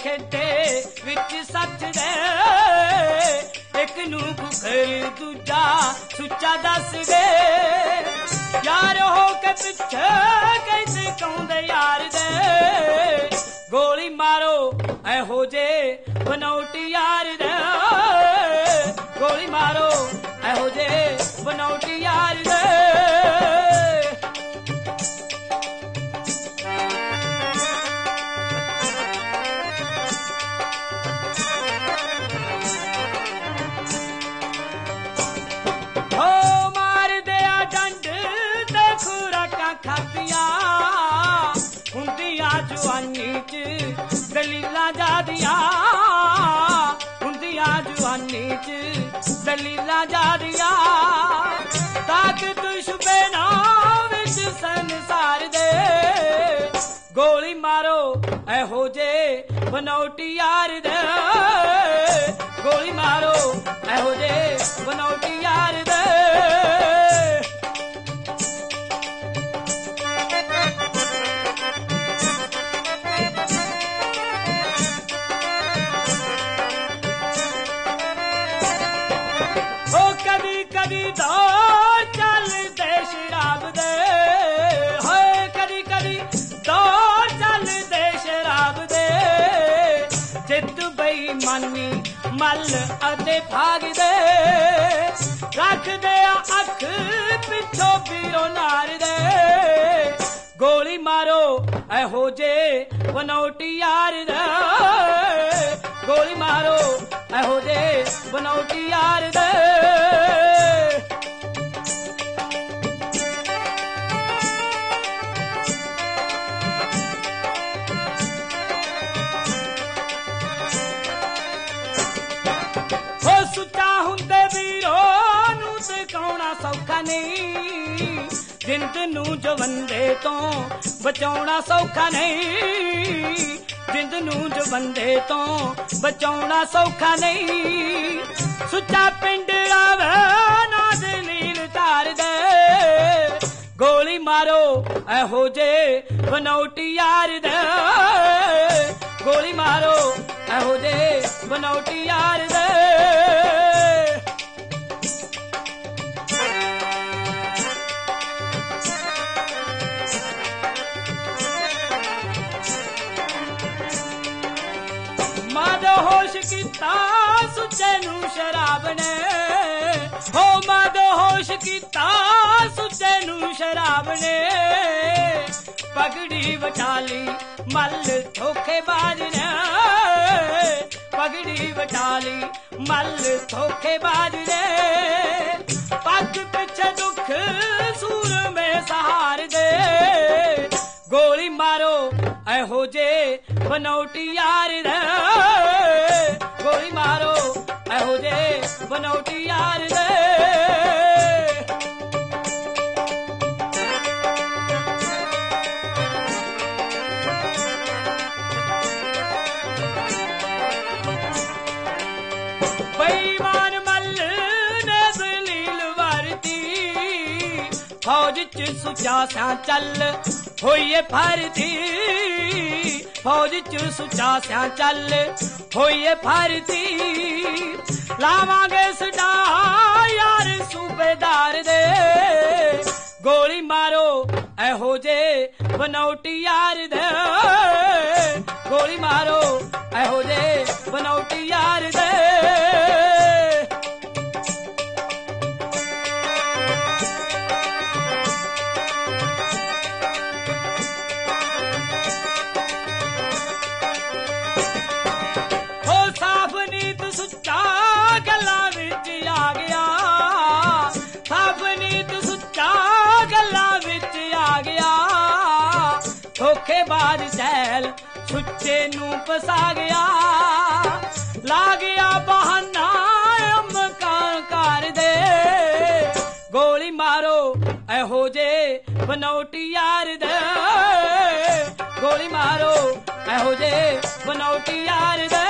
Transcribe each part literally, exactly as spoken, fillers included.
खेडे विच सच दे एक नू कुकर दूजा सुच्चा दस दे यार हो के पिछे कैसे कहंदे यार दे गोली मारो एहो जे बनौटी यार दे गोली मारो एहो जे बनौटी यार दे जवानी च दलीला जादिया हुंदिया जवानी च दलीला जादिया ताकत छुपे ना विच संसार दे गोली मारो एहो जे बनौटी यार दे गोली मारो एहो जे बनौटी यार दे मानी मल अते भाग दे रख दे अख पिछो पीरो नार दे गोली मारो एहो जे बनौटी यार दे गोली मारो एहो जे बनौटी यार दे सौखा नहीं जिंद नू जवंदे तो बचाउणा सौखा नहीं जिंद नू जवंदे तो बचाउणा सौखा नहीं सुच्चा पिंड आवे ना दलील तार दे गोली मारो एहो जे बनौटी यार दे गोली मारो एहो जे बनौटी यार दे होश किता सुचे नू शराब ने हो मद होश किता सुचे नू शराब ने पगड़ी वटाली मल धोखेबाज ने पगड़ी वटाली मल धोखेबाज ने पग पिछे दुख सूर में सहार दे गोली मारो एहो जे बनौटी यार दे गोली मारो एहो जे बनौटी यार दे बेईमान मल ने दलील वरती फौज च सुचा सा चल होइए फरती फौज च सुचा स्या चल होइए फरती लावांगे सदा यार सूबेदार दे गोली मारो एहो जे बनौटी यार दे गोली मारो एहो जे बनौटी यार दे धोखेबाज सैल सुच्चे नू फसा गया ला गया बहाना मकान कर दे गोली मारो एहो जे बनौटी यार दे गोली मारो एहो जे बनौटी यार दे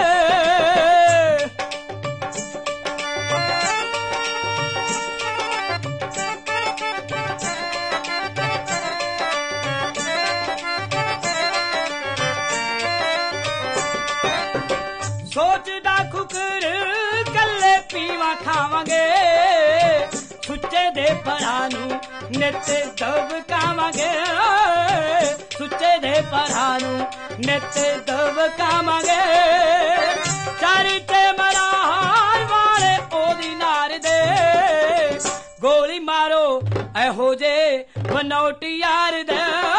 ਦਿਖਾਵਾਂਗੇ ਸੁੱਚੇ ਦੇ ਪਰਾਂ ਨੂੰ ਨਿਤ ਦਬਕਾਵਾਂਗੇ ਸੁੱਚੇ ਦੇ ਪਰਾਂ ਨੂੰ ਨਿਤ ਦਬਕਾਵਾਂਗੇ ਚਾਰੀ ਤੇ ਮਰਾਰ ਵਾਲੇ ਉਹਦੀ ਨਾਰ ਦੇ ਗੋਲੀ ਮਾਰੋ ਇਹੋ ਜੇ ਬਨੌਟੀ ਯਾਰ ਦੇ